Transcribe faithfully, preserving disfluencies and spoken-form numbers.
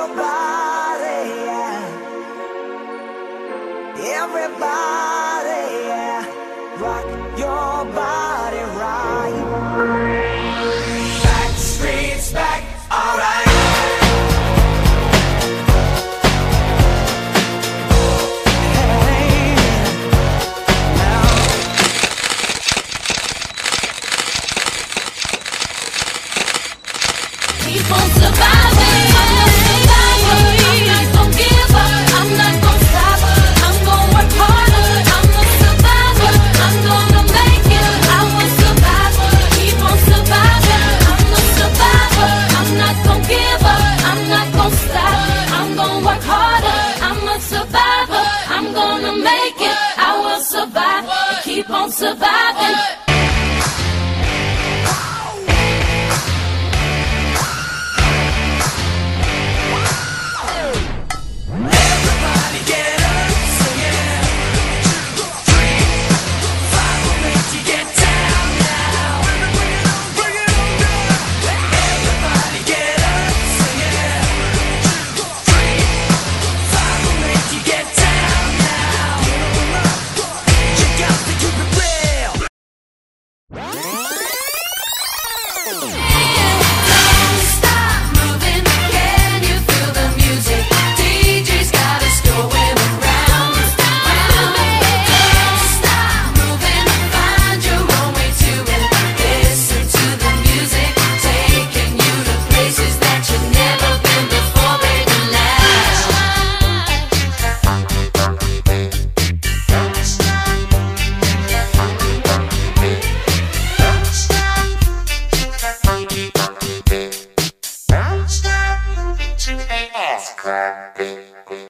your body, yeah. Everybody, yeah. Rock your body right. Back streets back, alright. Keep on surviving. I'm a survivor. I'm not gon' give up. I'm not gon' stop. I'm gon' work harder. I'm a survivor. I'm gonna make it. I'm a survivor. Keep on surviving. I'm a survivor. I'm not gon' give up. I'm not gon' stop. I'm gon' work harder. I'm a survivor. I'm gonna make it. I will survive. Keep on surviving. Clapping.